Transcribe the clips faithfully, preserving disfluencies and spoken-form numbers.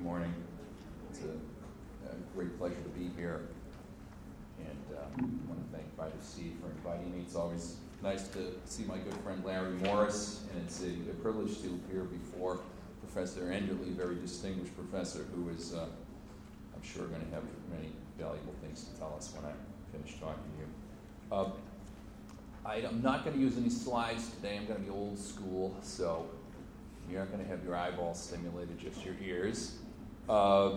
morning. It's a, a great pleasure to be here. And uh, I want to thank Vital Seed for inviting me. It's always nice to see my good friend Larry Morris, and it's a, a privilege to appear before Professor Enderle, a very distinguished professor who is, uh, I'm sure, going to have many valuable things to tell us when I finish talking to you. Uh, I, I'm not going to use any slides today. I'm going to be old school, so you're not going to have your eyeballs stimulated, just your ears. Uh,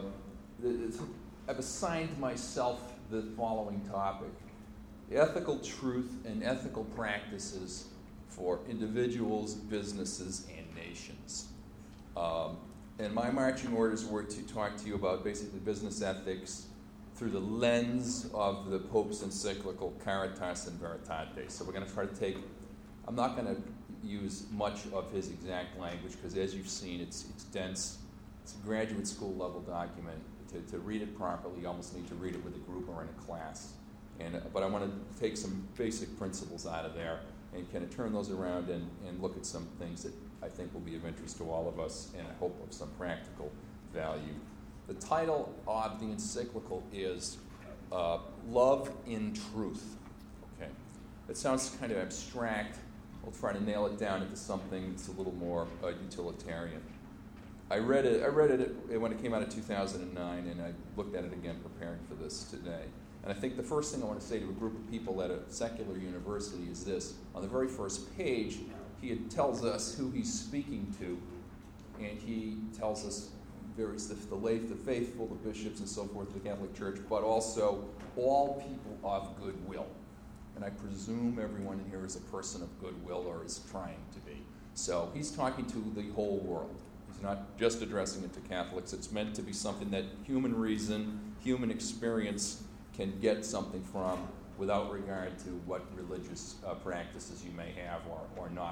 I've assigned myself the following topic: ethical truth and ethical practices for individuals, businesses, and nations. Um, and my marching orders were to talk to you about basically business ethics through the lens of the Pope's encyclical Caritas in Veritate. So we're going to try to take, I'm not going to use much of his exact language because, as you've seen, it's it's dense. It's a graduate school level document. To, to read it properly, you almost need to read it with a group or in a class. And But I want to take some basic principles out of there and kind of turn those around and, and look at some things that I think will be of interest to all of us and I hope of some practical value. The title of the encyclical is uh, Love in Truth. Okay, it sounds kind of abstract. We'll try to nail it down into something that's a little more uh, utilitarian. I read it. I read it when it came out in two thousand nine, and I looked at it again preparing for this today. And I think the first thing I want to say to a group of people at a secular university is this: on the very first page, he tells us who he's speaking to, and he tells us various the, the lay, the faithful, the bishops, and so forth, the Catholic Church, but also all people of goodwill. And I presume everyone in here is a person of goodwill or is trying to be. So he's talking to the whole world. He's not just addressing it to Catholics. It's meant to be something that human reason, human experience can get something from without regard to what religious uh, practices you may have or, or not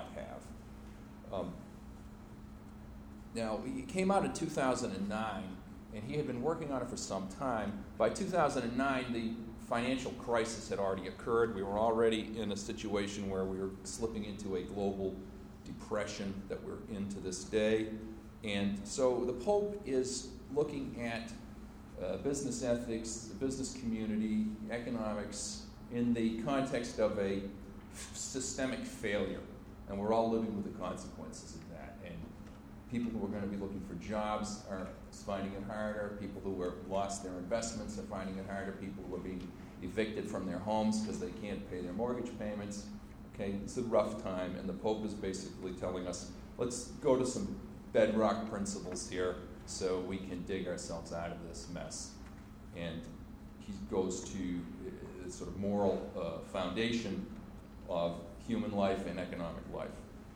have. Um, now, it came out in two thousand nine, and he had been working on it for some time. By two thousand nine, the financial crisis had already occurred. We were already in a situation where we were slipping into a global depression that we're in to this day. And so the Pope is looking at uh, business ethics, the business community, economics, in the context of a f- systemic failure. And we're all living with the consequences of that. And people who are going to be looking for jobs are finding it harder. People who have lost their investments are finding it harder. People who are being evicted from their homes because they can't pay their mortgage payments. Okay, it's a rough time, and the Pope is basically telling us, let's go to some bedrock principles here so we can dig ourselves out of this mess. And he goes to the sort of moral uh, foundation of human life and economic life.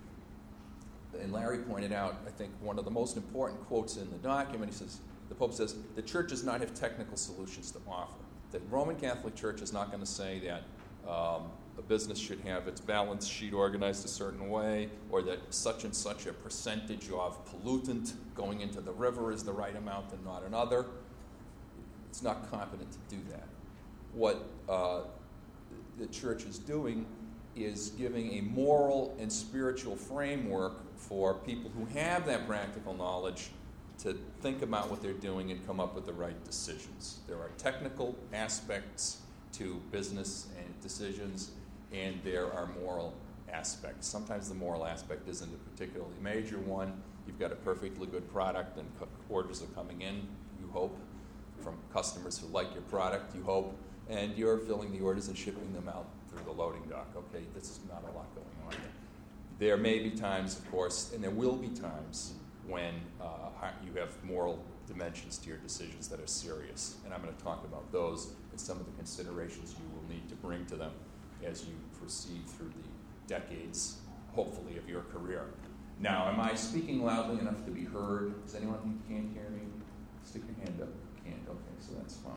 And Larry pointed out, I think, one of the most important quotes in the document. He says, the Pope says, the Church does not have technical solutions to offer. The Roman Catholic Church is not going to say that um, a business should have its balance sheet organized a certain way, or that such and such a percentage of pollutant going into the river is the right amount and not another. It's not competent to do that. What uh, the Church is doing is giving a moral and spiritual framework for people who have that practical knowledge to think about what they're doing and come up with the right decisions. There are technical aspects to business and decisions, and there are moral aspects. Sometimes the moral aspect isn't a particularly major one. You've got a perfectly good product and co- orders are coming in, you hope, from customers who like your product, you hope, and you're filling the orders and shipping them out through the loading dock. Okay, this is not a lot going on here. There may be times, of course, and there will be times when uh, you have moral dimensions to your decisions that are serious. And I'm going to talk about those and some of the considerations you will need to bring to them as you proceed through the decades, hopefully, of your career. Now, am I speaking loudly enough to be heard? Is anyone who can't hear me? Stick your hand up. Can't. Okay, so that's fine.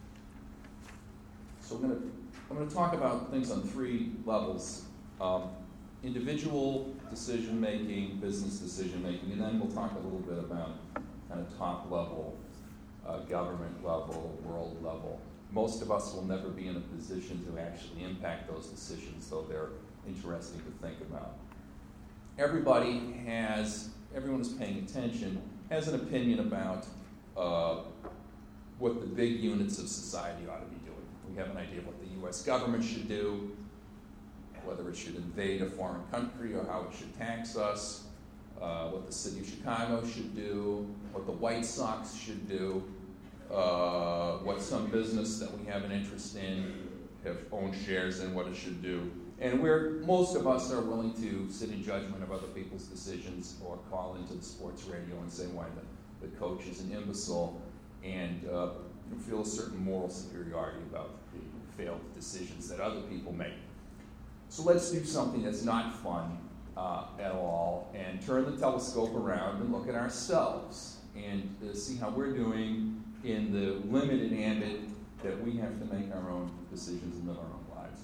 So I'm going to I'm going to talk about things on three levels. Um, individual decision-making, business decision-making, and then we'll talk a little bit about kind of top-level, uh, government level, world level. Most of us will never be in a position to actually impact those decisions, though they're interesting to think about. Everybody has, everyone who's paying attention, has an opinion about uh, what the big units of society ought to be doing. We have an idea of what the U S government should do, whether it should invade a foreign country or how it should tax us, uh, what the city of Chicago should do, what the White Sox should do, uh, what some business that we have an interest in have owned shares in, what it should do. And where most of us are willing to sit in judgment of other people's decisions or call into the sports radio and say why the, the coach is an imbecile and uh, feel a certain moral superiority about the failed decisions that other people make. So let's do something that's not fun uh, at all and turn the telescope around and look at ourselves and uh, see how we're doing in the limited ambit that we have to make our own decisions and live our own lives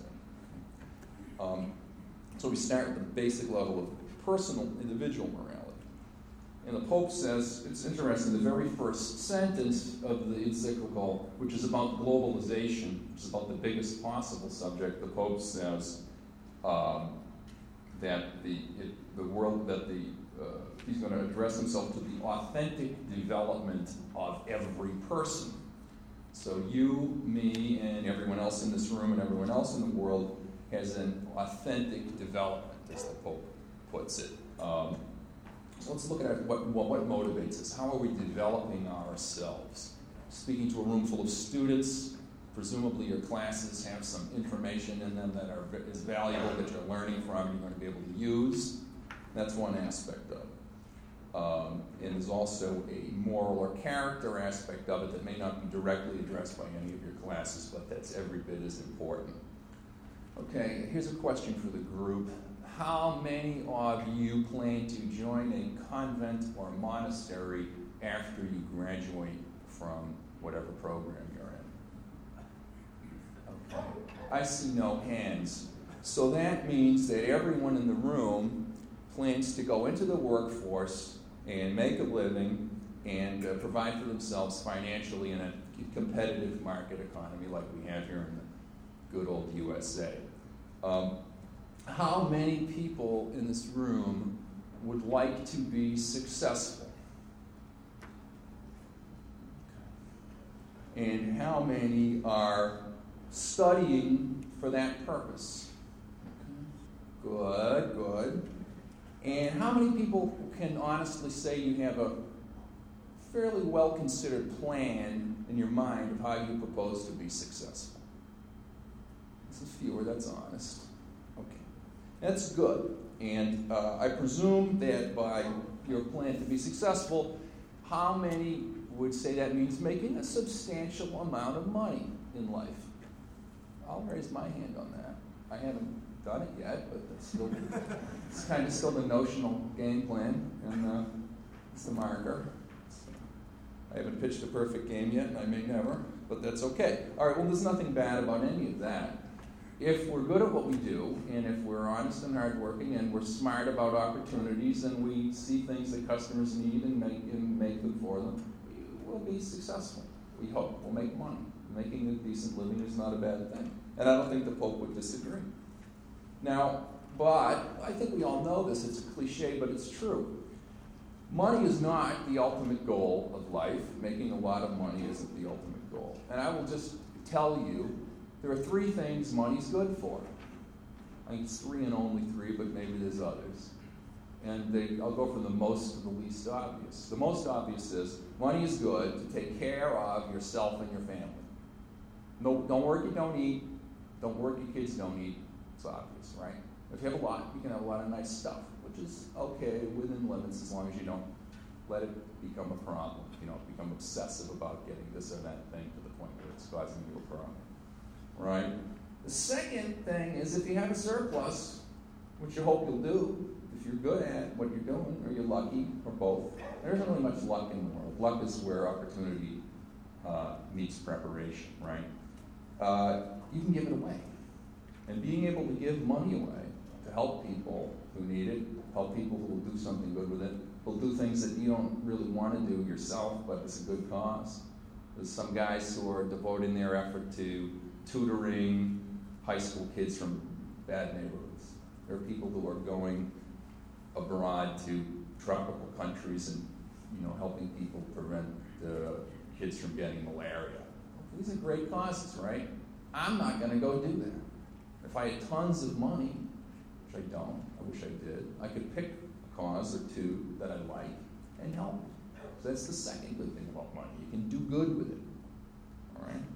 in. Um, so we start at the basic level of personal, individual morality. And the Pope says, it's interesting, the very first sentence of the encyclical, which is about globalization, which is about the biggest possible subject, the Pope says um, that the it, the world, that the uh, he's going to address himself to the authentic development of every person. So you, me, and everyone else in this room and everyone else in the world has an authentic development, as the Pope puts it. Um, so let's look at what, what, what motivates us. How are we developing ourselves? Speaking to a room full of students, presumably your classes have some information in them that are is valuable, that you're learning from, you're going to be able to use. That's one aspect of it. Um, and there's also a moral or character aspect of it that may not be directly addressed by any of your classes, but that's every bit as important. Okay, here's a question for the group. How many of you plan to join a convent or monastery after you graduate from whatever program you're in? Okay, I see no hands. So that means that everyone in the room plans to go into the workforce and make a living and uh, provide for themselves financially in a competitive market economy like we have here in the good old U S A. Um, how many people in this room would like to be successful? And how many are studying for that purpose? Good, good. And how many people can honestly say you have a fairly well-considered plan in your mind of how you propose to be successful? This is fewer, that's honest. Okay. That's good. And uh, I presume that by your plan to be successful, how many would say that means making a substantial amount of money in life? I'll raise my hand on that. I haven't done it yet, but that's still it's kind of still the notional game plan, and uh, it's the marker. I haven't pitched a perfect game yet, and I may never, but that's okay. All right, well, there's nothing bad about any of that. If we're good at what we do, and if we're honest and hardworking, and we're smart about opportunities, and we see things that customers need and make and make them for them, we'll be successful. We hope we'll make money. Making a decent living is not a bad thing, and I don't think the Pope would disagree. Now, but I think we all know this, it's a cliche, but it's true. Money is not the ultimate goal of life. Making a lot of money isn't the ultimate goal. And I will just tell you, there are three things money's good for. I think it's three and only three, but maybe there's others. And they, I'll go from the most to the least obvious. The most obvious is money is good to take care of yourself and your family. No, don't work, you don't eat. Don't work, your kids don't eat. It's obvious, right? If you have a lot, you can have a lot of nice stuff, which is okay within limits as long as you don't let it become a problem. You don't become obsessive about getting this or that thing to the point where it's causing you a problem, right? The second thing is if you have a surplus, which you hope you'll do, if you're good at what you're doing, or you're lucky, or both. There isn't really much luck in the world. Luck is where opportunity uh, meets preparation, right? Uh, you can give it away. And being able to give money away to help people who need it, help people who will do something good with it, will do things that you don't really want to do yourself, but it's a good cause. There's some guys who are devoting their effort to tutoring high school kids from bad neighborhoods. There are people who are going abroad to tropical countries and you know, helping people prevent uh, kids from getting malaria. These are great causes, right? I'm not going to go do that. If I had tons of money, which I don't, I wish I did, I could pick a cause or two that I like and help. So that's the second good thing about money. You can do good with it. All right?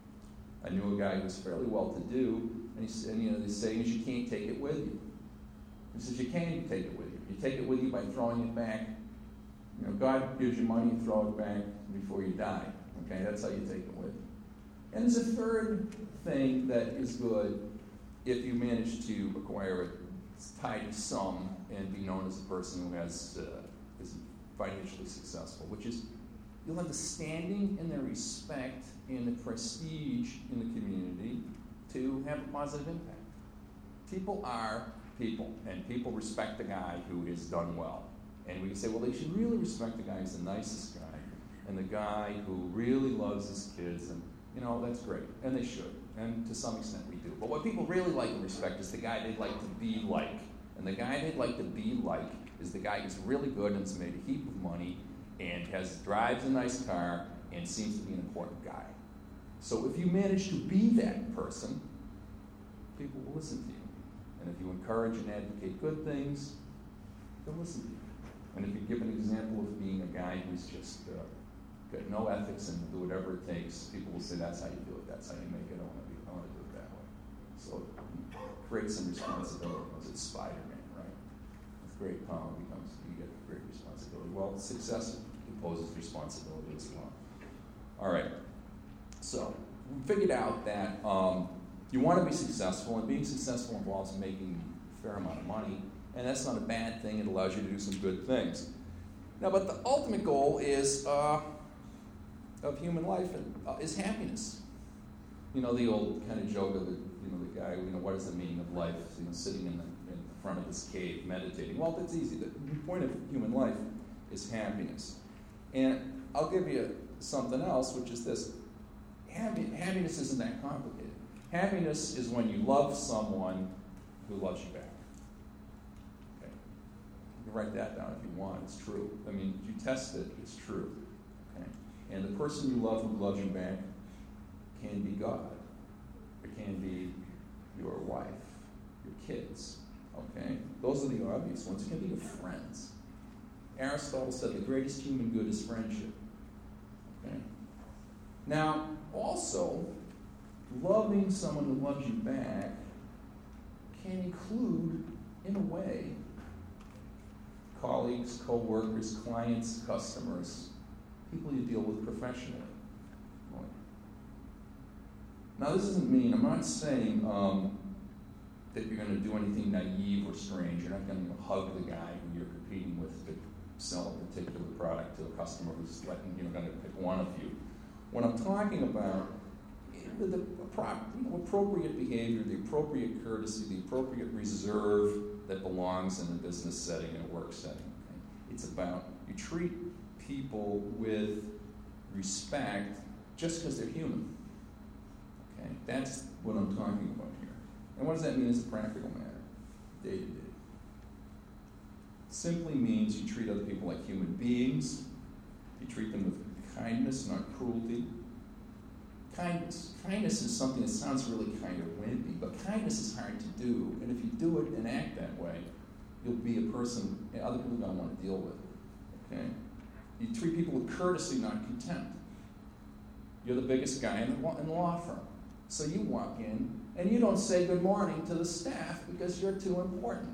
I knew a guy who was fairly well-to-do, and he said, you know, the saying is you can't take it with you. He says you can take it with you. You take it with you by throwing it back. You know, God gives you money, you throw it back before you die. Okay, that's how you take it with you. And there's a third thing that is good if you manage to acquire a tidy sum and be known as a person who has uh, is financially successful, which is you'll have the standing and the respect and the prestige in the community to have a positive impact. People are people, and people respect the guy who has done well. And we can say, well, they should really respect the guy who's the nicest guy, and the guy who really loves his kids, and, you know, that's great. And they should. And to some extent we do. But what people really like and respect is the guy they'd like to be like. And the guy they'd like to be like is the guy who's really good and has made a heap of money and has drives a nice car and seems to be an important guy. So if you manage to be that person, people will listen to you. And if you encourage and advocate good things, they'll listen to you. And if you give an example of being a guy who's just uh, got no ethics and will do whatever it takes, people will say, that's how you do it, that's how you make it, I want to be, I want to do it that way. So create some responsibility. Was it Spider-Man, right? With great power becomes, you get great responsibility. Well, success imposes responsibility as well. All right. So we figured out that um, you want to be successful, and being successful involves making a fair amount of money, and that's not a bad thing. It allows you to do some good things. Now, but the ultimate goal is uh, of human life uh, is happiness. You know, the old kind of joke of the, you know, the guy, you know, what is the meaning of life? You know, sitting in the, in the front of this cave, meditating. Well, that's easy. The point of human life is happiness. And I'll give you something else, which is this. Happy, happiness isn't that complicated. Happiness is when you love someone who loves you back. Okay. You can write that down if you want. It's true. I mean, if you test it, it's true. Okay. And the person you love who loves you back can be God. It can be your wife, your kids. Okay. Those are the obvious ones. It can be your friends. Aristotle said the greatest human good is friendship. Okay. Now, also, loving someone who loves you back can include, in a way, colleagues, co-workers, clients, customers, people you deal with professionally. Now, this doesn't mean, I'm not saying um, that you're going to do anything naive or strange. You're not going to hug the guy who you're competing with to sell a particular product to a customer who's letting, you know, going to pick one of you. What I'm talking about, the, the you know, appropriate behavior, the appropriate courtesy, the appropriate reserve that belongs in a business setting, in a work setting. Okay? It's about, you treat people with respect just because they're human. Okay? That's what I'm talking about here. And what does that mean as a practical matter, day to day? Simply means you treat other people like human beings. You treat them with kindness, not cruelty. Kindness. Kindness is something that sounds really kind of wimpy, but kindness is hard to do. And if you do it and act that way, you'll be a person that other people don't want to deal with. Okay? You treat people with courtesy, not contempt. You're the biggest guy in the, in the law firm. So you walk in, and you don't say good morning to the staff because you're too important.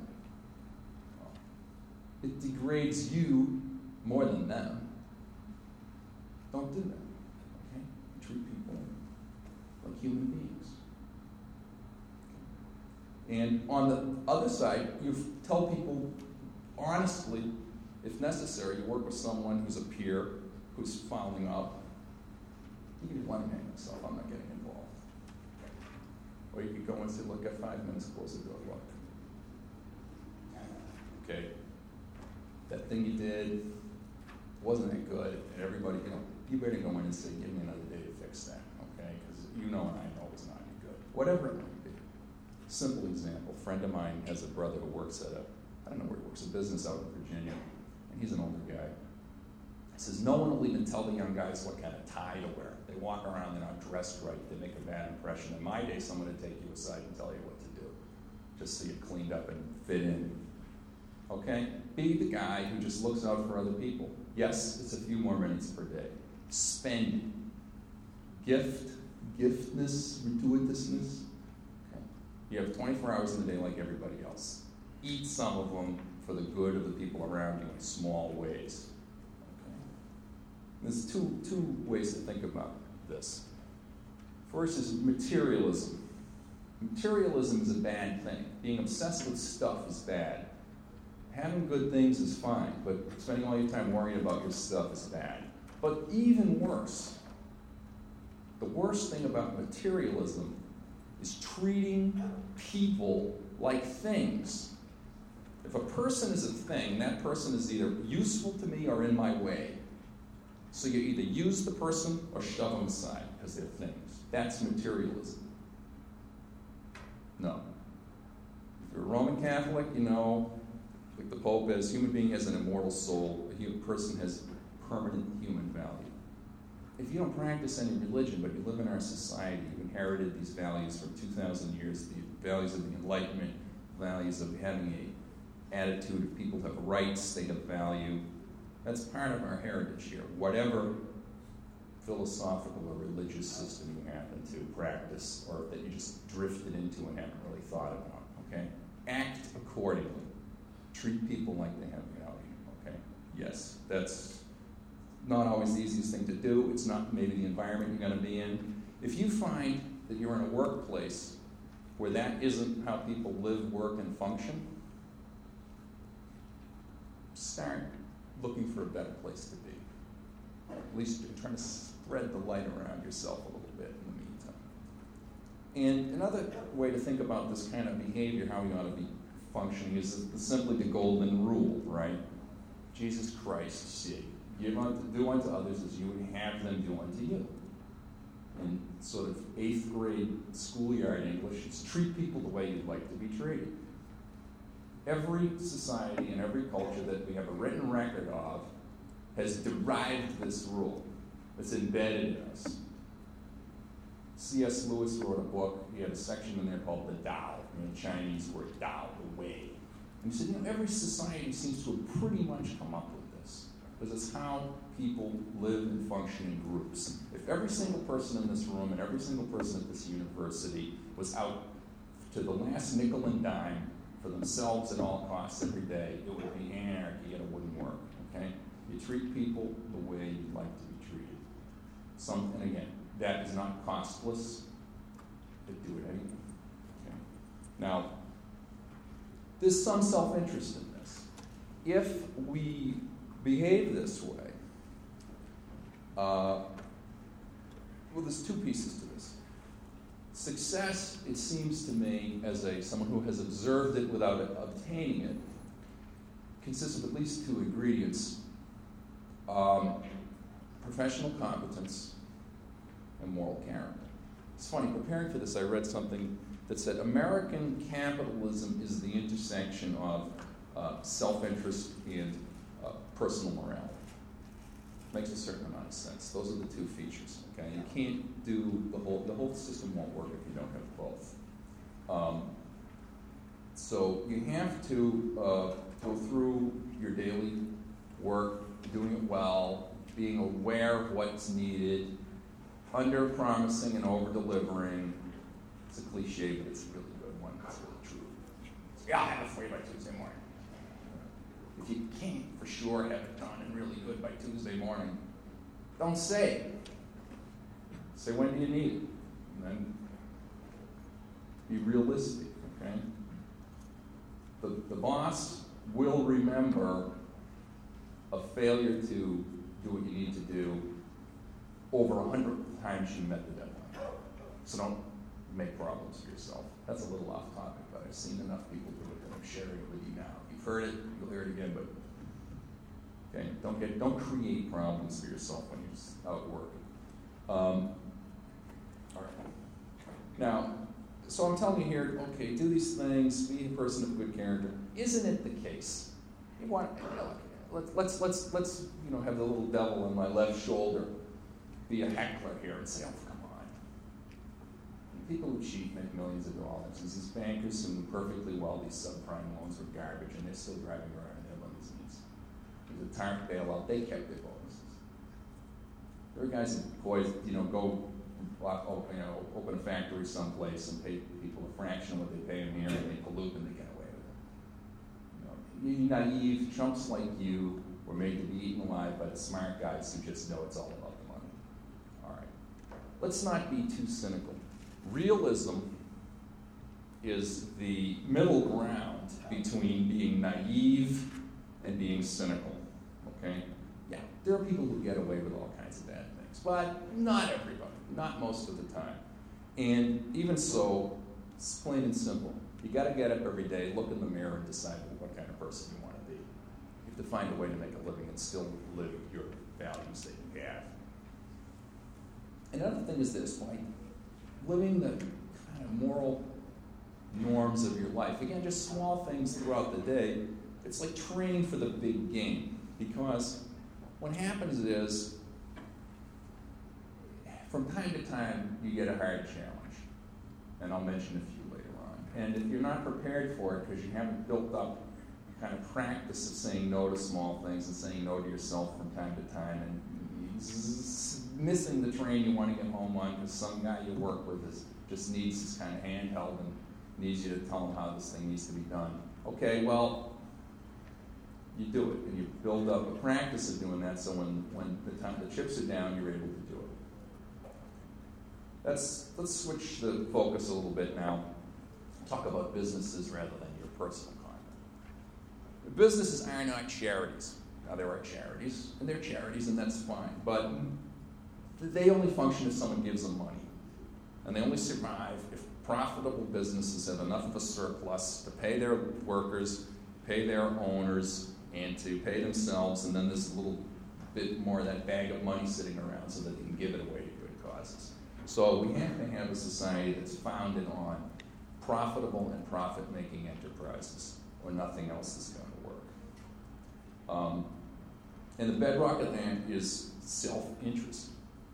It degrades you more than them. Don't do that. Okay? You treat people like human beings. Okay? And on the other side, you tell people honestly, if necessary, you work with someone who's a peer, who's following up. You can let me hang myself, I'm not getting involved. Or you could go and say, look, got five minutes, close the door, look. Okay. That thing you did wasn't that good, and everybody, you know, you better go in and say, give me another day to fix that, okay? Because you know and I know it's not any good. Whatever it might be. Simple example. A friend of mine has a brother who works at a, I don't know where he works, a business out in Virginia, and he's an older guy. It says, no one will even tell the young guys what kind of tie to wear. They walk around, they're not dressed right, they make a bad impression. In my day, someone would take you aside and tell you what to do, just so you cleaned up and fit in. Okay? Be the guy who just looks out for other people. Yes, it's a few more minutes per day. Spend. Gift, giftness, gratuitousness. Okay. You have twenty-four hours in the day like everybody else. Eat some of them for the good of the people around you in small ways. Okay. There's two, two ways to think about this. First is materialism. Materialism is a bad thing. Being obsessed with stuff is bad. Having good things is fine, but spending all your time worrying about your stuff is bad. But even worse, the worst thing about materialism is treating people like things. If a person is a thing, that person is either useful to me or in my way. So you either use the person or shove them aside because they're things. That's materialism. No. If you're a Roman Catholic, you know, like the Pope is, human being has an immortal soul. A human person has permanent human value. If you don't practice any religion, but you live in our society, you've inherited these values from two thousand years, the values of the Enlightenment, values of having a attitude of people have rights, they have value. That's part of our heritage here. Whatever philosophical or religious system you happen to practice or that you just drifted into and haven't really thought about, okay? Act accordingly. Treat people like they have value, okay? Yes, that's not always the easiest thing to do. It's not maybe the environment you're going to be in. If you find that you're in a workplace where that isn't how people live, work, and function, start looking for a better place to be. At least you're trying to spread the light around yourself a little bit in the meantime. And another way to think about this kind of behavior, how we ought to be functioning, is simply the golden rule, right? Jesus Christ said, "Give unto, do unto others as you would have them do unto you." In sort of eighth grade schoolyard English, it's treat people the way you'd like to be treated. Every society and every culture that we have a written record of has derived this rule. It's embedded in us. C S Lewis wrote a book. He had a section in there called the Tao, you know, the Chinese word Tao, the way. And he said, you know, every society seems to have pretty much come up with this, because it's how people live and function in groups. If every single person in this room and every single person at this university was out to the last nickel and dime for themselves at all costs every day, it would be anarchy and it wouldn't work, okay? You treat people the way you'd like to be treated. Some, and again, that is not costless, but do it anyway. Okay? Now, there's some self-interest in this. If we behave this way, uh, well, there's two pieces to this. Success, it seems to me, as a someone who has observed it without obtaining it, consists of at least two ingredients: um, professional competence and moral character. It's funny, preparing for this, I read something that said American capitalism is the intersection of uh, self-interest and uh, personal morality. Makes a certain amount of sense. Those are the two features. Okay, you can't do the whole. The whole system won't work if you don't have both. Um, so you have to uh, go through your daily work, doing it well, being aware of what's needed, under-promising and over-delivering. It's a cliche, but it's a really good one. It's really true. So, yeah, I'll have it for you by Tuesday morning. If you can't for sure have it done and really good by Tuesday morning, don't say it. Say, when do you need it? And then be realistic, okay? The, the boss will remember a failure to do what you need to do over a hundred times you met the deadline. So don't make problems for yourself. That's a little off topic, but I've seen enough people do it that I'm sharing it with you now. You've heard it, you'll hear it again, but okay, don't get don't create problems for yourself when you're just out working. Um, all right. Now, so I'm telling you here, okay, do these things, be a person of good character. Isn't it the case? You want, you know, let's let's let's let's you know have the little devil on my left shoulder be a heckler here and say, oh, come on. People who cheat make millions of dollars. There's these bankers who knew perfectly well these subprime loans were garbage, and they're still driving around in their limousines. There's a TARP bailout. They kept their bonuses. There are guys and boys, you know, go, you know, open a factory someplace and pay people a fraction of what they pay them here, and they pollute and they get away with it. You know, you naive chumps like you were made to be eaten alive by the smart guys who just know it's all about the money. All right. Let's not be too cynical. Realism is the middle ground between being naive and being cynical. Okay? Yeah, there are people who get away with all kinds of bad things, but not everybody, not most of the time. And even so, it's plain and simple. You got to get up every day, look in the mirror, and decide what kind of person you want to be. You have to find a way to make a living and still live your values that you have. Another thing is this, like living the kind of moral norms of your life. Again, just small things throughout the day. It's like training for the big game. Because what happens is, from time to time, you get a hard challenge. And I'll mention a few later on. And if you're not prepared for it because you haven't built up kind of practice of saying no to small things and saying no to yourself from time to time, and missing the train you want to get home on because some guy you work with is, just needs this kind of handheld and needs you to tell him how this thing needs to be done. Okay, well, you do it, and you build up a practice of doing that so when, when the time the chips are down, you're able to do it. Let's, let's switch the focus a little bit now. Talk about businesses rather than your personal conduct. Businesses are not charities. Now, there are charities, and they're charities, and that's fine. But they only function if someone gives them money. And they only survive if profitable businesses have enough of a surplus to pay their workers, pay their owners, and to pay themselves, and then there's a little bit more of that bag of money sitting around so that they can give it away to good causes. So we have to have a society that's founded on profitable and profit-making enterprises, or nothing else is going to work. Um, and the bedrock of that is self-interest.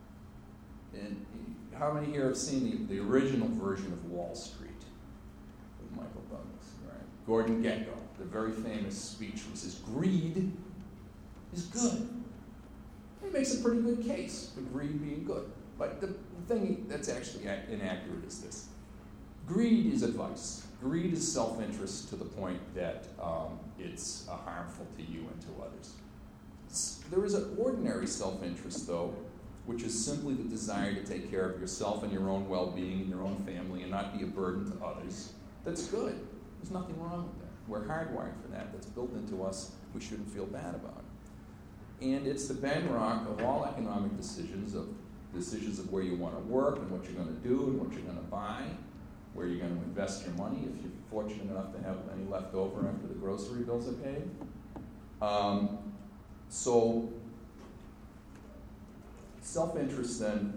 And how many here have seen the, the original version of Wall Street with Michael Douglas? Right? Gordon Gekko, the very famous speech which says, greed is good. He makes a pretty good case for greed being good. But the thing that's actually inaccurate is this. Greed is advice. Greed is self-interest to the point that um, it's uh, harmful to you and to others. There is an ordinary self-interest, though, which is simply the desire to take care of yourself and your own well-being and your own family and not be a burden to others. That's good. There's nothing wrong with that. We're hardwired for that. That's built into us. We shouldn't feel bad about it. And it's the bedrock of all economic decisions, of decisions of where you want to work and what you're going to do and what you're going to buy, where you're going to invest your money if you're fortunate enough to have any left over after the grocery bills are paid. Um, so, self-interest then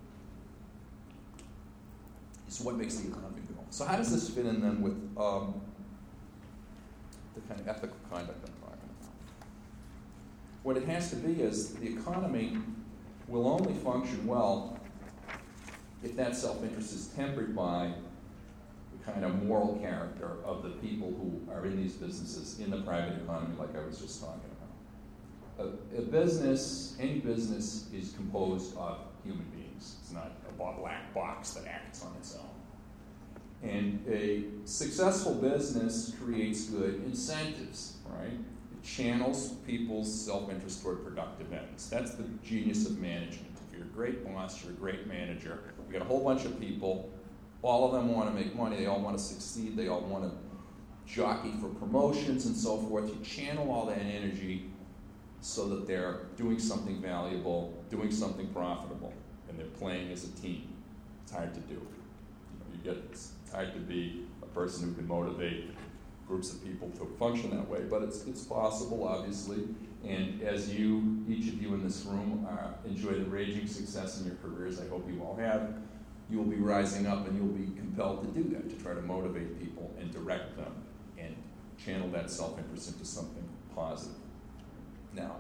is what makes the economy go. So how does this fit in then with um, the kind of ethical conduct I'm talking about? What it has to be is the economy will only function well if that self-interest is tempered by the kind of moral character of the people who are in these businesses in the private economy, like I was just talking about. A, a business, any business, is composed of human beings. It's not a black box that acts on its own. And a successful business creates good incentives, right? It channels people's self-interest toward productive ends. That's the genius of management. If you're a great boss, you're a great manager. You got a whole bunch of people. All of them want to make money. They all want to succeed. They all want to jockey for promotions and so forth. You channel all that energy so that they're doing something valuable, doing something profitable, and they're playing as a team. It's hard to do. You know, you get it's hard to be a person who can motivate groups of people to function that way, but it's it's possible, obviously. And as you, each of you in this room, uh, enjoy the raging success in your careers, I hope you all have, you will be rising up and you'll be compelled to do that, to try to motivate people and direct them and channel that self-interest into something positive. Now,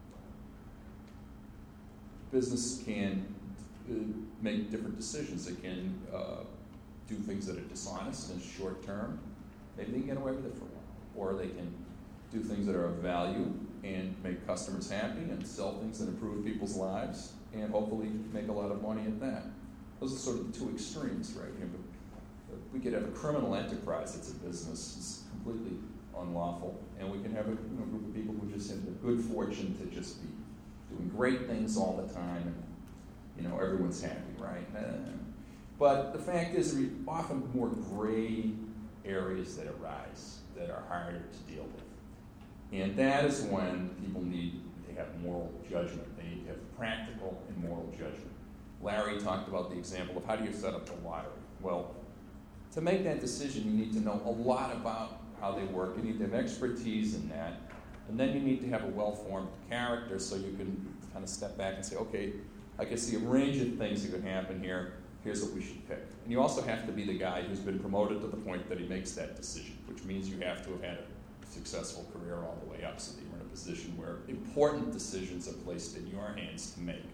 business can uh, make different decisions. It can uh, do things that are dishonest and short term. Maybe they can get away with it for a while. Or they can do things that are of value and make customers happy and sell things that improve people's lives and hopefully make a lot of money at that. Those are sort of the two extremes, right? You know, we could have a criminal enterprise that's a business. It's completely unlawful. And we can have a you know, group of people who just have the good fortune to just be doing great things all the time and, you know, everyone's happy, right? But the fact is, there are often more gray areas that arise that are harder to deal with. And that is when people need to have moral judgment. They need to have practical and moral judgment. Larry talked about the example of how do you set up the lottery. Well, to make that decision, you need to know a lot about how they work. You need to have expertise in that. And then you need to have a well-formed character so you can kind of step back and say, okay, I can see a range of things that could happen here. Here's what we should pick. And you also have to be the guy who's been promoted to the point that he makes that decision, which means you have to have had a successful career all the way up so that you're in a position where important decisions are placed in your hands to make.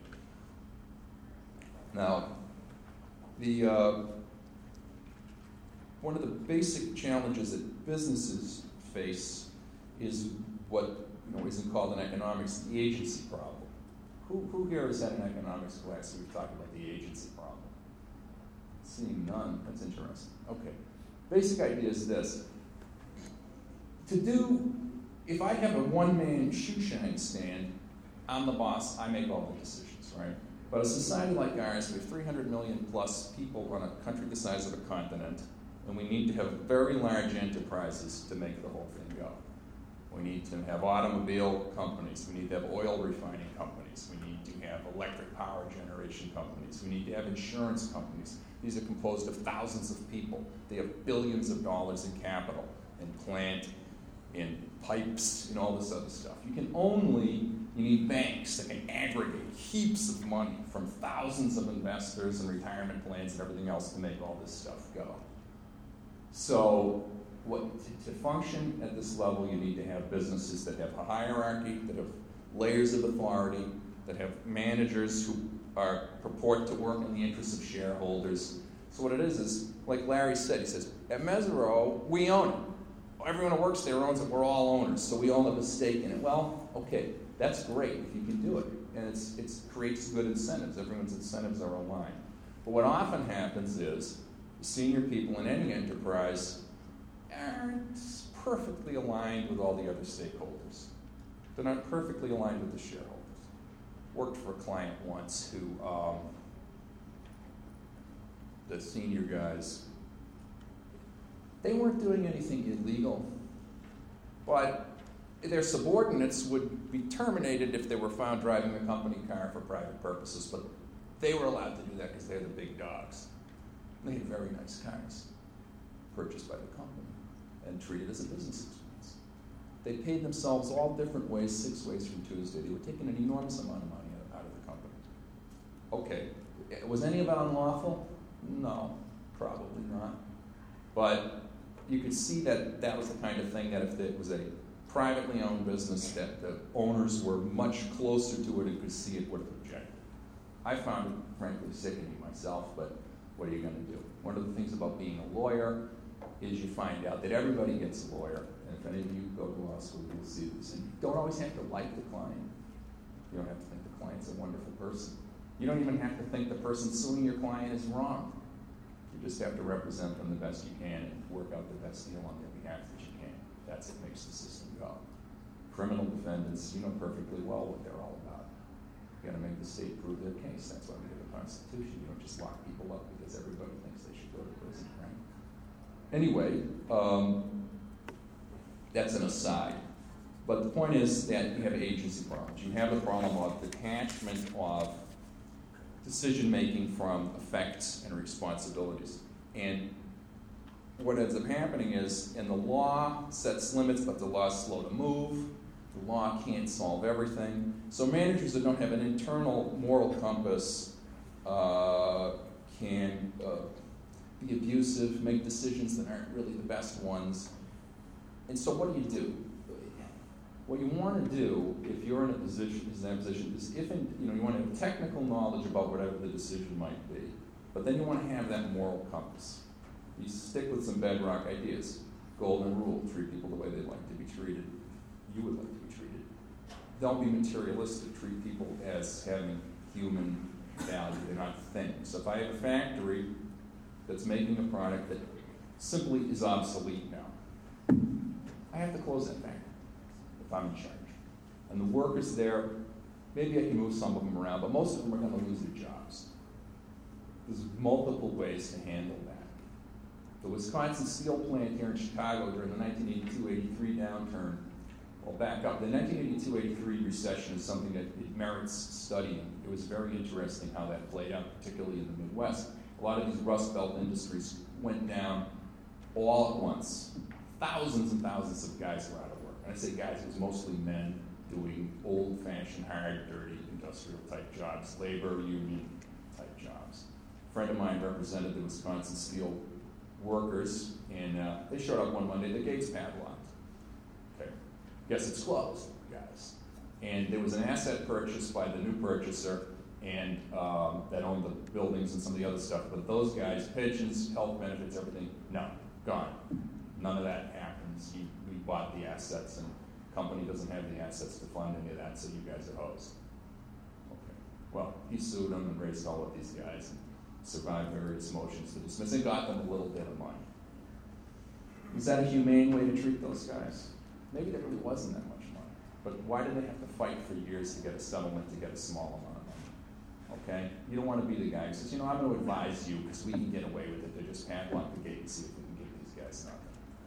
Now, the uh, one of the basic challenges that businesses face is what you know isn't called in economics the agency problem. Who, who here has had an economics class where we've talked about the agency problem? Seeing none, that's interesting. Okay. Basic idea is this. To do, if I have a one-man shoe shine stand, I'm the boss, I make all the decisions, right? But a society like ours, we have three hundred million plus people run a country the size of a continent, and we need to have very large enterprises to make the whole thing go. We need to have automobile companies. We need to have oil refining companies. We need to have electric power generation companies. We need to have insurance companies. These are composed of thousands of people. They have billions of dollars in capital and plant and pipes and all this other stuff. You can only, you need banks that can aggregate heaps of money from thousands of investors and retirement plans and everything else to make all this stuff go. So what, to, to function at this level, you need to have businesses that have a hierarchy, that have layers of authority, that have managers who are purport to work in the interests of shareholders. So what it is is, like Larry said, he says, at Mesereau, we own it. Everyone who works there owns it. We're all owners, so we all have a stake in it. Well, okay, that's great if you can do it. And it's it creates good incentives. Everyone's incentives are aligned. But what often happens is the senior people in any enterprise aren't perfectly aligned with all the other stakeholders. They're not perfectly aligned with the shareholders. Worked for a client once who, um, the senior guys, they weren't doing anything illegal, but their subordinates would be terminated if they were found driving a company car for private purposes, but they were allowed to do that because they're the big dogs. They had very nice cars purchased by the company and treated as a business expense. They paid themselves all different ways, six ways from Tuesday. They were taking an enormous amount of money out of the company. Okay, was any of it unlawful? No, probably not. But you could see that that was the kind of thing that if it was a privately owned business, that the owners were much closer to it and could see it would have objected. I found it, frankly, sickening myself, but what are you going to do? One of the things about being a lawyer is you find out that everybody gets a lawyer. And if any of you go to law school, you'll see this. And you don't always have to like the client. You don't have to think the client's a wonderful person. You don't even have to think the person suing your client is wrong. You just have to represent them the best you can and work out the best deal on their behalf that you can. That's what makes the system go. Criminal defendants, you know perfectly well what they're all about. You got to make the state prove their case. That's why we have a Constitution. You don't just lock people up because everybody thinks they should go to prison, right? Anyway, um, that's an aside. But the point is that you have agency problems. You have a problem of detachment of decision-making from effects and responsibilities. And what ends up happening is, and the law sets limits, but the law's slow to move. The law can't solve everything. So managers that don't have an internal moral compass uh, can uh, be abusive, make decisions that aren't really the best ones. And so what do you do? What you want to do, if you're in a position, is in that position, is if in, you know you want to have technical knowledge about whatever the decision might be, but then you want to have that moral compass. You stick with some bedrock ideas. Golden rule: treat people the way they'd like to be treated. You would like to be treated. Don't be materialistic. Treat people as having human value. They're not things. So if I have a factory that's making a product that simply is obsolete now, I have to close that factory if I'm in charge. And the workers there, maybe I can move some of them around, but most of them are going to lose their jobs. There's multiple ways to handle that. The Wisconsin Steel plant here in Chicago during the nineteen eighty-two eighty-three downturn, well, back up. The nineteen eighty-two eighty-three recession is something that it merits studying. It was very interesting how that played out, particularly in the Midwest. A lot of these Rust Belt industries went down all at once. Thousands and thousands of guys were out of work. And I say guys, it was mostly men doing old-fashioned, hard, dirty, industrial-type jobs, labor union-type jobs. A friend of mine represented the Wisconsin Steel workers, and uh, they showed up one Monday, the gates padlocked. Okay, guess it's closed, guys. And there was an asset purchase by the new purchaser, and um, that owned the buildings and some of the other stuff, but those guys, pensions, health benefits, everything, no, gone. None of that happens. You, we bought the assets, and the company doesn't have the assets to fund any of that, so you guys are hosed. Okay. Well, he sued them and raised all of these guys and survived various motions to dismiss and got them a little bit of money. Is that a humane way to treat those guys? Maybe there really wasn't that much money. But why did they have to fight for years to get a settlement, to get a small amount of money? Okay? You don't want to be the guy who says, you know, I'm going to advise you because we can get away with it. They just padlock the gate and see if we can give these guys nothing.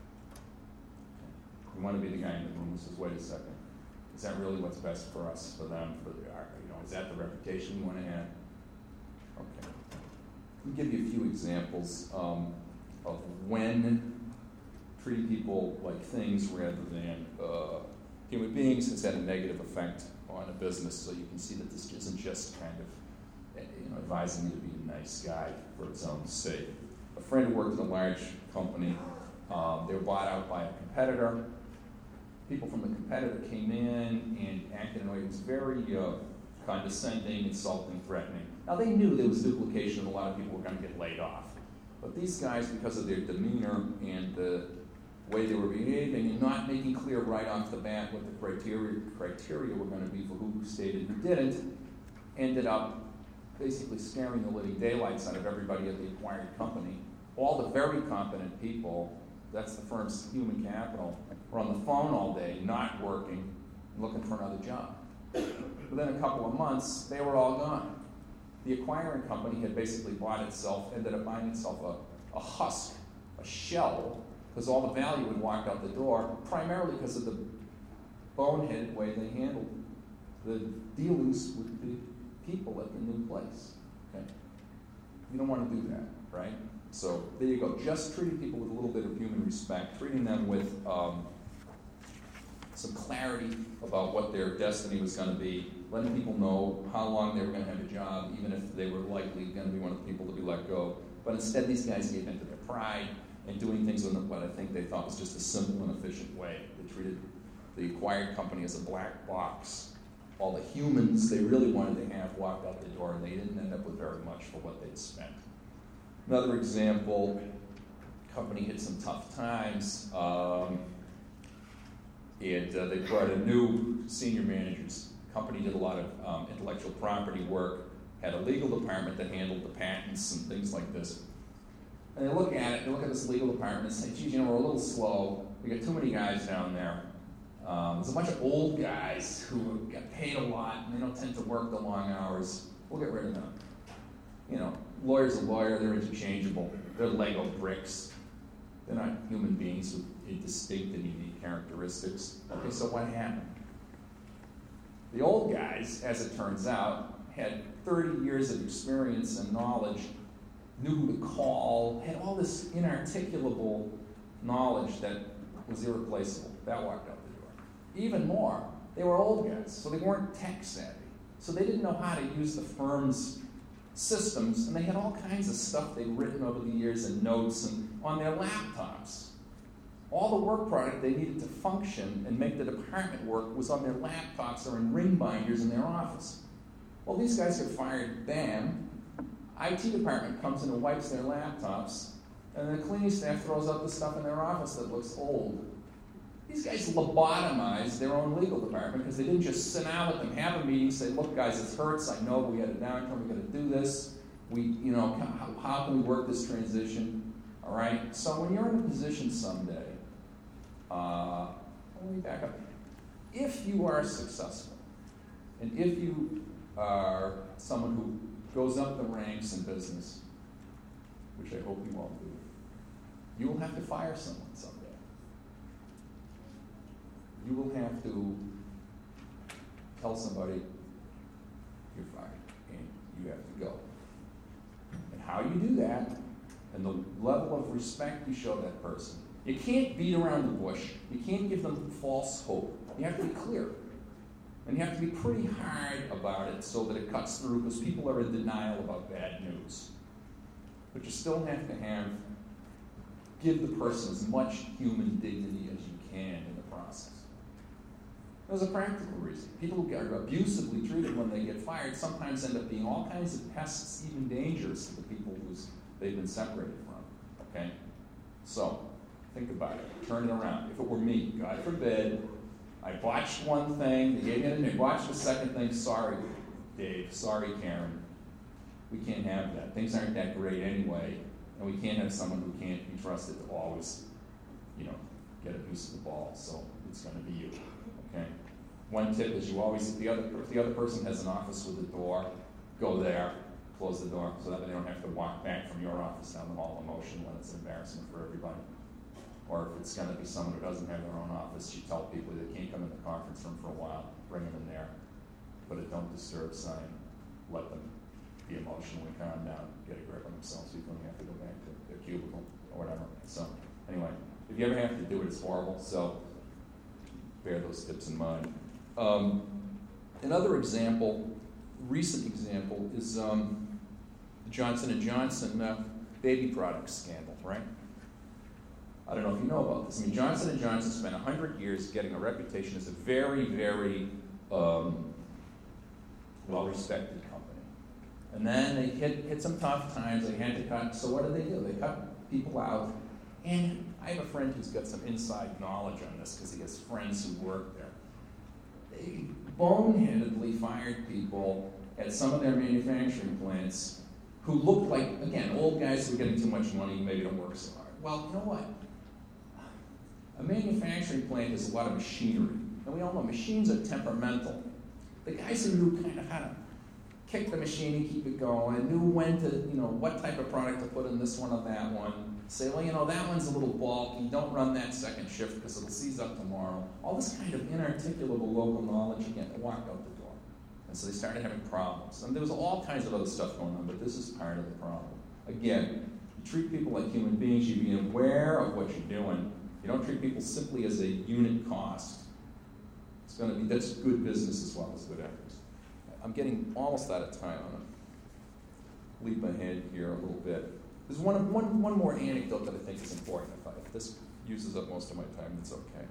You want to be the guy in the room who says, wait a second, is that really what's best for us, for them, for the art? You know, is that the reputation you want to have? Okay. Let me give you a few examples um, of when treating people like things rather than uh, human beings has had a negative effect on a business. So you can see that this isn't just kind of, you know, advising you to be a nice guy for its own sake. A friend who worked in a large company, um, they were bought out by a competitor. People from the competitor came in and acted in a way that was very uh, condescending, insulting, threatening. Now, they knew there was duplication and a lot of people were going to get laid off. But these guys, because of their demeanor and the way they were behaving and not making clear right off the bat what the criteria criteria were going to be for who stayed and who didn't, ended up basically scaring the living daylights out of everybody at the acquired company. All the very competent people, that's the firm's human capital, were on the phone all day, not working, looking for another job. Within a couple of months, they were all gone. The acquiring company had basically bought itself, ended up buying itself a, a husk, a shell, because all the value had walked out the door, primarily because of the boneheaded way they handled the dealings with the people at the new place. Okay? You don't want to do that, right? So there you go. Just treating people with a little bit of human respect, treating them with um, some clarity about what their destiny was going to be, letting people know how long they were going to have a job, even if they were likely going to be one of the people to be let go. But instead, these guys gave into their pride and doing things in what I think they thought was just a simple and efficient way. They treated the acquired company as a black box. All the humans they really wanted to have walked out the door, and they didn't end up with very much for what they'd spent. Another example, company hit some tough times, um, and uh, they brought in new senior managers. Company did a lot of um, intellectual property work, had a legal department that handled the patents and things like this. And they look at it, they look at this legal department and say, geez, you know, we're a little slow. We got too many guys down there. Um, there's a bunch of old guys who get paid a lot and they don't tend to work the long hours. We'll get rid of them. You know, lawyer's a lawyer, they're interchangeable. They're Lego bricks. They're not human beings with distinct and unique characteristics. Okay, so what happened? The old guys, as it turns out, had thirty years of experience and knowledge, knew who to call, had all this inarticulable knowledge that was irreplaceable. That walked out the door. Even more, they were old guys, so they weren't tech savvy. So they didn't know how to use the firm's systems, and they had all kinds of stuff they'd written over the years and notes and on their laptops. All the work product they needed to function and make the department work was on their laptops or in ring binders in their office. Well, these guys get fired, bam. I T department comes in and wipes their laptops, and the cleaning staff throws out the stuff in their office that looks old. These guys lobotomized their own legal department because they didn't just sit down with them, have a meeting, say, look, guys, it hurts. I know we had a downturn. We got to do this. We, you know, how, how can we work this transition? All right? So when you're in a position someday, uh, let me back up. If you are successful, and if you are someone who goes up the ranks in business, which I hope you won't do, you will have to fire someone someday. You will have to tell somebody you're fired and you have to go. And how you do that, and the level of respect you show that person. You can't beat around the bush. You can't give them false hope. You have to be clear. And you have to be pretty hard about it so that it cuts through, because people are in denial about bad news. But you still have to have, give the person as much human dignity as you can in the process. There's a practical reason. People who are abusively treated when they get fired sometimes end up being all kinds of pests, even dangerous to the people who's they've been separated from. Okay? So, think about it. Turn it around. If it were me, God forbid, I botched one thing, they gave me an I botched the second thing, sorry, Dave, sorry, Karen. We can't have that. Things aren't that great anyway, and we can't have someone who can't be trusted to always, you know, get a piece of the ball. So it's going to be you. Okay. One tip is you always, if the other if the other person has an office with a door, go there, close the door, so that they don't have to walk back from your office down the hall emotional, and it's an embarrassment for everybody. Or if it's going to be someone who doesn't have their own office, you tell people they can't come in the conference room for a while, bring them in there, put a don't disturb sign, let them be emotionally calm down, get a grip on themselves so you don't have to go back to their cubicle or whatever. So anyway, if you ever have to do it, it's horrible, so bear those tips in mind. Um, another example, recent example, is um, the Johnson and Johnson uh, baby products scandal, right? I don't know if you know about this. I mean, Johnson and Johnson spent one hundred years getting a reputation as a very, very um, well-respected company. And then they hit, hit some tough times. They had to cut. So what did they do? They cut people out. And I have a friend who's got some inside knowledge on this because he has friends who work there. They boneheadedly fired people at some of their manufacturing plants who looked like, again, old guys who were getting too much money, maybe don't work so hard. Well, you know what? A manufacturing plant has a lot of machinery. And we all know machines are temperamental. The guys who knew kind of how to kick the machine and keep it going, knew when to, you know, what type of product to put in this one or that one. Say, well, you know, that one's a little bulky. Don't run that second shift because it'll seize up tomorrow. All this kind of inarticulable local knowledge, again, they walked out the door. And so they started having problems. And there was all kinds of other stuff going on, but this is part of the problem. Again, you treat people like human beings. You be aware of what you're doing. You don't treat people simply as a unit cost. It's going to be, that's good business as well as good efforts. I'm getting almost out of time. I'm going to leap ahead here a little bit. There's one, one, one more anecdote that I think is important. If, I, if this uses up most of my time, that's okay.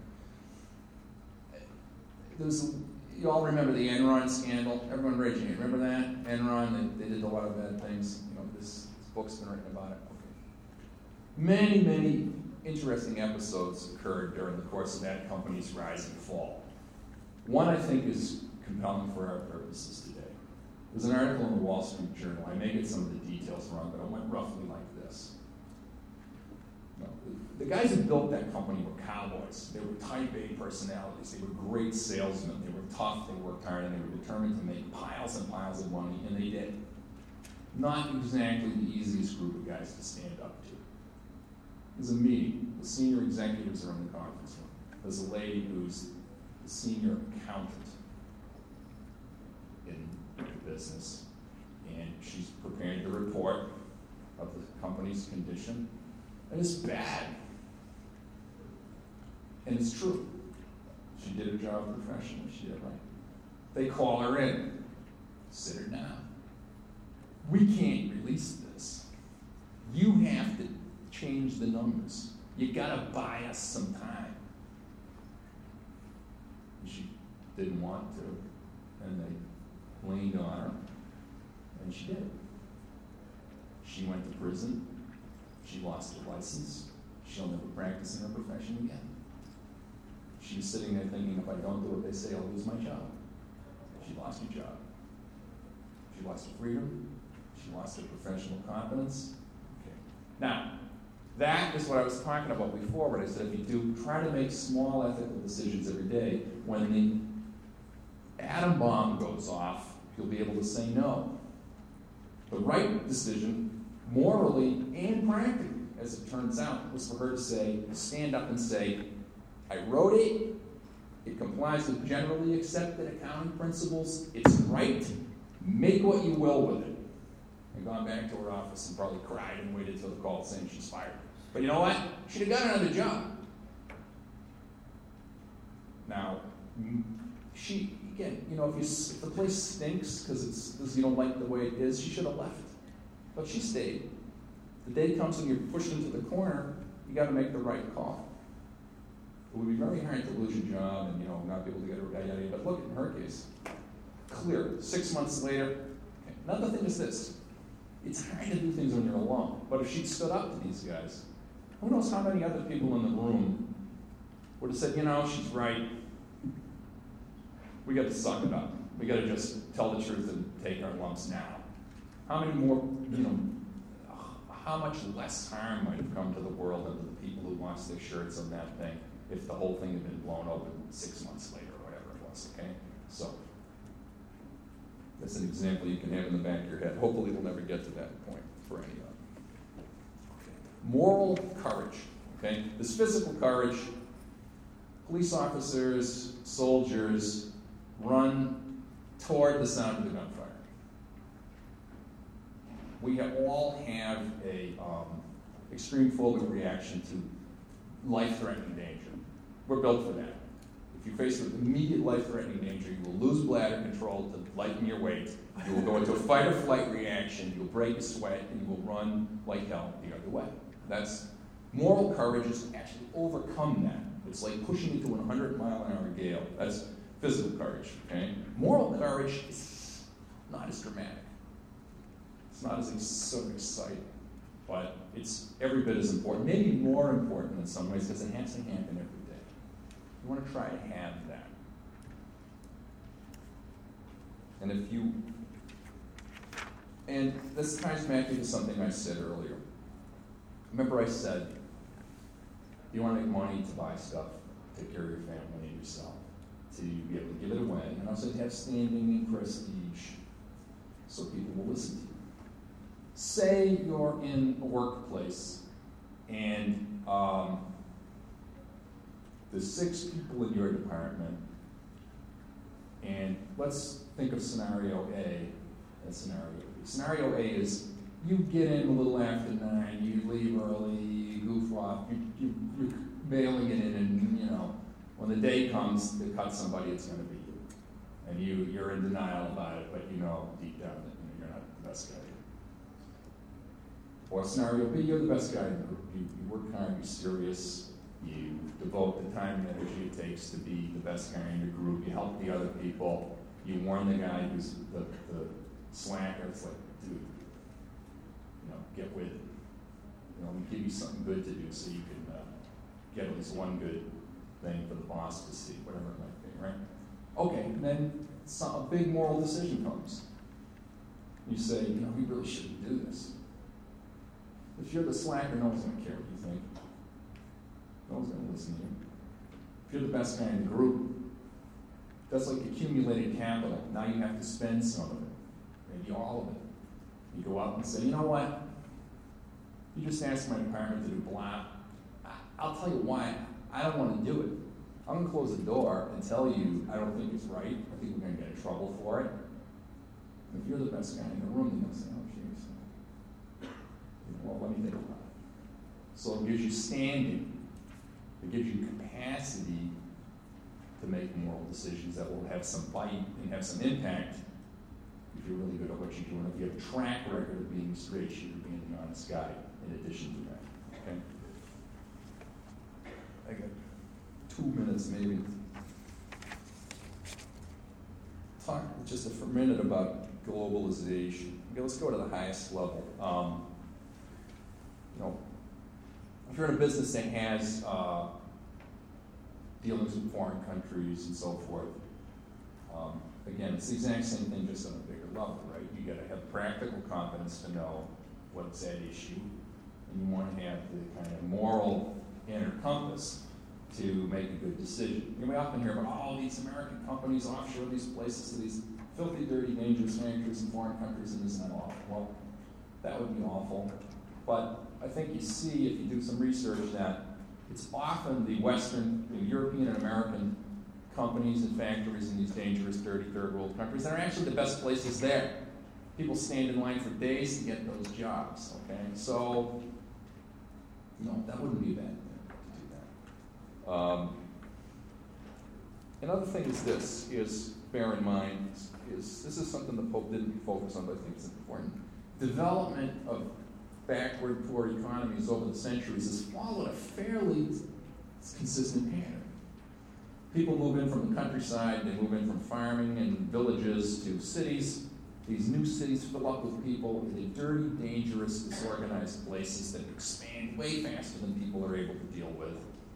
There's, you all remember the Enron scandal? Everyone raise your hand. Remember that? Enron, they, they did a lot of bad things. You know, this, this book's been written about it. Okay. Many, many interesting episodes occurred during the course of that company's rise and fall. One, I think, is compelling for our purposes today. There's an article in the Wall Street Journal. I may get some of the details wrong, but it went roughly like this. No, the, the guys who built that company were cowboys. They were type A personalities. They were great salesmen. They were tough. They worked hard, and they were determined to make piles and piles of money, and they did. Not exactly the easiest group of guys to stand up to. There's a meeting. The senior executives are in the conference room. There's a lady who's the senior accountant in the business, and she's preparing the report of the company's condition, and it's bad. And it's true. She did her job professionally. She did it right. They call her in. Sit her down. We can't release this. You have to change the numbers. You gotta buy us some time. And she didn't want to, and they leaned on her, and she did. She went to prison. She lost her license. She'll never practice in her profession again. She was sitting there thinking, if I don't do what they say, I'll lose my job. She lost her job. She lost her freedom. She lost her professional competence. Okay. Now, that is what I was talking about before, but I said if you do try to make small ethical decisions every day, when the atom bomb goes off, you'll be able to say no. The right decision, morally and practically, as it turns out, was for her to say, stand up and say, I wrote it, it complies with generally accepted accounting principles, it's right, make what you will with it. And gone back to her office and probably cried and waited till the call saying she's fired. But you know what? She'd have got another job. Now, she, again, you know, if, you, if the place stinks because it's because you don't like the way it is, she should have left. But she stayed. The day comes when you're pushed into the corner, you got to make the right call. It would be very hard to lose your job and, you know, not be able to get a yada yada. But look, in her case, clear. Six months later, okay. Another thing is this. It's hard to do things when you're alone. But if she'd stood up to these guys, who knows how many other people in the room would have said, you know, she's right. We got to suck it up. We got to just tell the truth and take our lumps now. How many more, you know, how much less harm might have come to the world and to the people who lost their shirts on that thing if the whole thing had been blown open six months later or whatever it was, okay? So, that's an example you can have in the back of your head. Hopefully we'll never get to that point for any of them. Okay. Moral courage, okay? This physical courage, police officers, soldiers run toward the sound of the gunfire. We have, all have a um, extreme phobic reaction to life-threatening danger. We're built for that. If you're faced with immediate life-threatening danger, you will lose bladder control to lighten your weight. You will go into a fight or flight reaction. You'll break a sweat, and you will run like hell the other way. That's moral courage is to actually overcome that. It's like pushing into a one hundred mile an hour gale. That's physical courage. Okay. Moral courage is not as dramatic. It's not as so exciting, but it's every bit as important, maybe more important in some ways, because it has to happen every day. You want to try to have that. And if you, and this ties back into something I said earlier. Remember I said, you want to make money to buy stuff, take care of your family and yourself, to be able to give it away, and also to have standing and prestige so people will listen to you. Say you're in a workplace and um, there's six people in your department, and let's think of scenario A and scenario B. Scenario A is you get in a little after nine, you leave early, you goof off, you, you, you're mailing it in, and you know, when the day comes to cut somebody, it's going to be you. And you, you're in denial about it, but you know deep down that you know, you're not the best guy. Or scenario B, you're the best guy in the group. You, you work hard, you're serious, you devote the time and energy it takes to be the best guy in your group, you help the other people, you warn the guy who's the, the slacker. It's like, dude, you know, get with it. You know, we give you something good to do so you can uh, get at least one good thing for the boss to see, whatever it might be, right? Okay, and then some, a big moral decision comes. You say, you know, we really shouldn't do this. If you're the slacker, no one's going to care what you think. No one's going to listen to you. If you're the best guy in the group, that's like accumulated capital. Now you have to spend some of it, maybe all of it. You go out and say, you know what? You just asked my department to do blah. I'll tell you why. I don't want to do it. I'm going to close the door and tell you I don't think it's right. I think we're going to get in trouble for it. And if you're the best guy in the room, you're going to say, oh, geez. Well, let me think about it. So it gives you standing. It gives you capacity to make moral decisions that will have some bite and have some impact if you're really good at what you're doing. If you have a track record of being a straight shooter, being an honest guy, in addition to that. Okay? two minutes maybe, talk just for a minute about globalization. Okay, let's go to the highest level. Um, you know, if you're in a business that has uh, dealings with foreign countries and so forth, um, again, it's the exact same thing, just on a bigger level, right? You got to have practical competence to know what's at issue, and you want to have the kind of moral inner compass to make a good decision. You know, we often hear about all these American companies offshore these places to these filthy, dirty, dangerous factories in foreign countries, and isn't that awful? Well, that would be awful. But I think you see, if you do some research, that it's often the Western, the European and American companies and factories in these dangerous, dirty, third world countries that are actually the best places there. People stand in line for days to get those jobs, okay? So, no, that wouldn't be a bad thing to do that. Um, another thing is this, is bear in mind, is this is something the Pope didn't focus on, but I think it's important. Development of backward, poor economies over the centuries has followed a fairly consistent pattern. People move in from the countryside, they move in from farming and villages to cities. These new cities fill up with people in dirty, dangerous, disorganized places that expand way faster than people are able to deal with.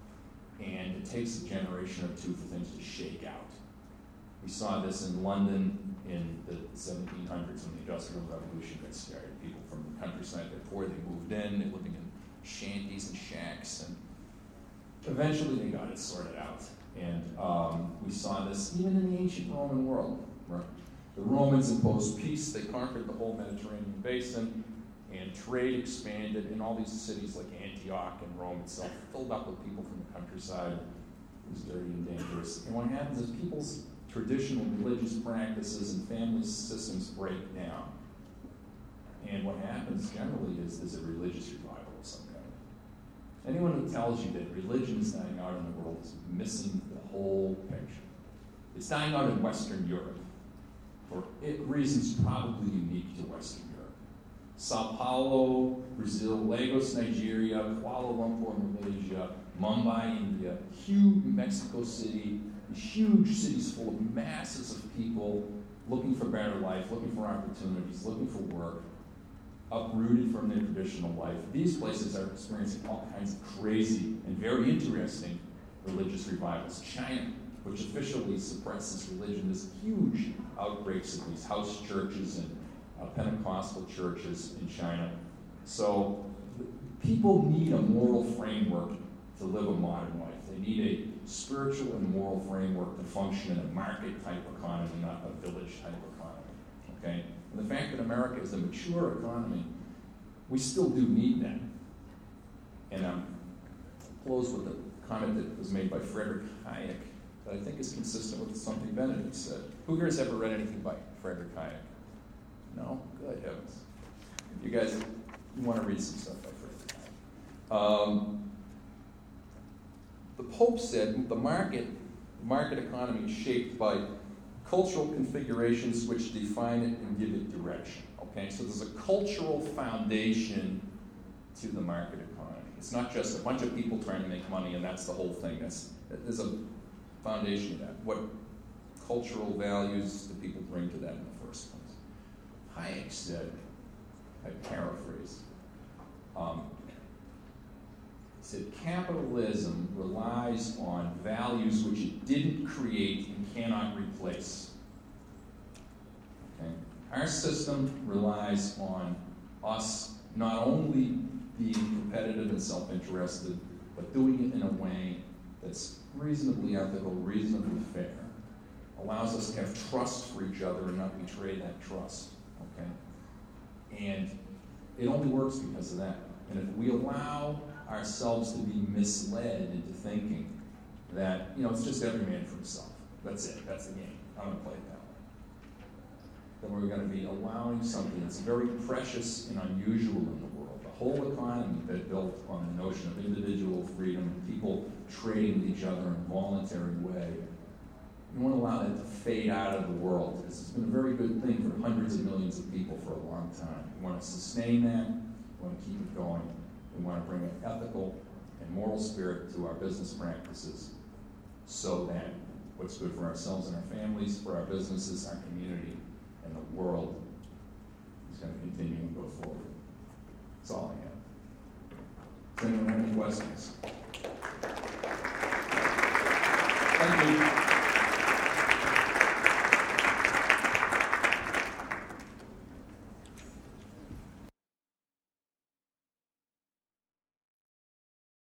And it takes a generation or two for things to shake out. We saw this in London in the seventeen hundreds when the Industrial Revolution got started. People from the countryside, they're poor, they moved in, they're living in shanties and shacks, and eventually they got it sorted out. And um, we saw this even in the ancient Roman world. Right? The Romans imposed peace, they conquered the whole Mediterranean basin, and trade expanded in all these cities like Antioch and Rome itself, filled up with people from the countryside. It was dirty and dangerous. And what happens is people's traditional religious practices and family systems break down. And what happens generally is there's a religious revival of some kind. Anyone who tells you that religion is dying out in the world is missing the whole picture. It's dying out in Western Europe for it, reasons probably unique to Western Europe. Sao Paulo, Brazil, Lagos, Nigeria, Kuala Lumpur, Malaysia, Mumbai, India, huge Mexico City, huge cities full of masses of people looking for better life, looking for opportunities, looking for work, uprooted from their traditional life. These places are experiencing all kinds of crazy and very interesting religious revivals. China, which officially suppresses religion, there's huge outbreaks of these house churches and uh, Pentecostal churches in China. So people need a moral framework to live a modern life. They need a spiritual and moral framework to function in a market-type economy, not a village-type economy. Okay? And the fact that America is a mature economy, we still do need that. And I'm close with a comment that was made by Frederick Hayek that I think is consistent with something Benedict said. Who here has ever read anything by Frederick Hayek? No? Good heavens. You guys, you want to read some stuff by Frederick Hayek. Um, the Pope said the market, the market economy is shaped by cultural configurations which define it and give it direction. Okay, so there's a cultural foundation to the market economy. It's not just a bunch of people trying to make money and that's the whole thing. That's, there's a foundation of that. What cultural values do people bring to that in the first place? Hayek said, I paraphrase, um, he said, capitalism relies on values which it didn't create and cannot replace. Okay? Our system relies on us not only being competitive and self-interested, but doing it in a way that's reasonably ethical, reasonably fair, allows us to have trust for each other and not betray that trust. Okay? And it only works because of that. And if we allow ourselves to be misled into thinking that, you know, it's just every man for himself. That's it. That's the game. I'm going to play it that way. Then we're going to be allowing something that's very precious and unusual in the world. The whole economy that built on the notion of individual freedom, people trading with each other in a voluntary way. You want to allow that to fade out of the world because it's been a very good thing for hundreds of millions of people for a long time. We want to sustain that. We want to keep it going. We want to bring an ethical and moral spirit to our business practices. so that what's good for ourselves and our families, for our businesses, our community, and the world is going to continue and go forward. That's all I have. Does anyone have any questions? Thank you.